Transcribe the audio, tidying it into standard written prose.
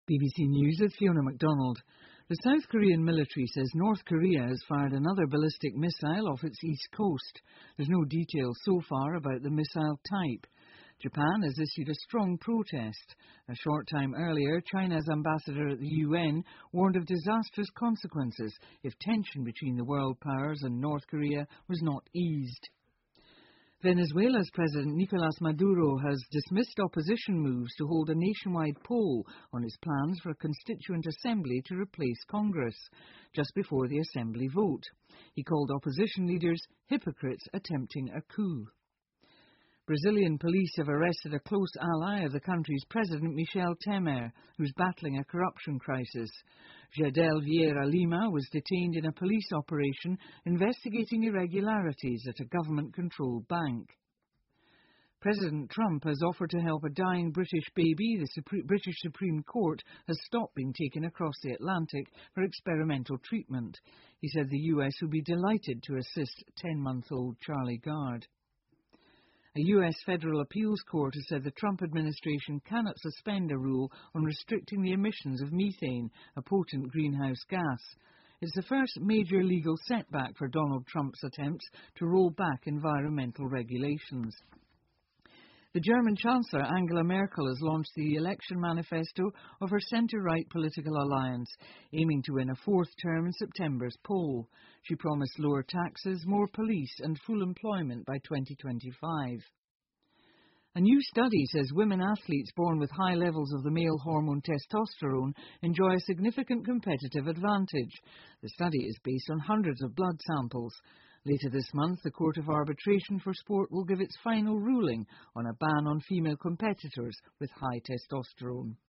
BBC News with Fiona MacDonald. The South Korean military says North Korea has fired another ballistic missile off its east coast. There's no details so far about the missile type. Japan has issued a strong protest. A short time earlier, China's ambassador at the UN warned of disastrous consequences if tension between the world powers and North Korea was not eased. Venezuela's President Nicolás Maduro has dismissed opposition moves to hold a nationwide poll on his plans for a constituent assembly to replace Congress, just before the assembly vote. He called opposition leaders hypocrites attempting a coup. Brazilian police have arrested a close ally of the country's president, Michel Temer, who's battling a corruption crisis. Jadel Vieira Lima was detained in a police operation investigating irregularities at a government-controlled bank. President Trump has offered to help a dying British baby. The British Supreme Court has stopped being taken across the Atlantic for experimental treatment. He said the US would be delighted to assist 10-month-old Charlie Gard. A US federal appeals court has said the Trump administration cannot suspend a rule on restricting the emissions of methane, a potent greenhouse gas. It's the first major legal setback for Donald Trump's attempts to roll back environmental regulations. The German Chancellor Angela Merkel has launched the election manifesto of her centre-right political alliance, aiming to win a fourth term in September's poll. She promised lower taxes, more police and full employment by 2025. A new study says women athletes born with high levels of the male hormone testosterone enjoy a significant competitive advantage. The study is based on hundreds of blood samples. Later this month, the Court of Arbitration for Sport will give its final ruling on a ban on female competitors with high testosterone.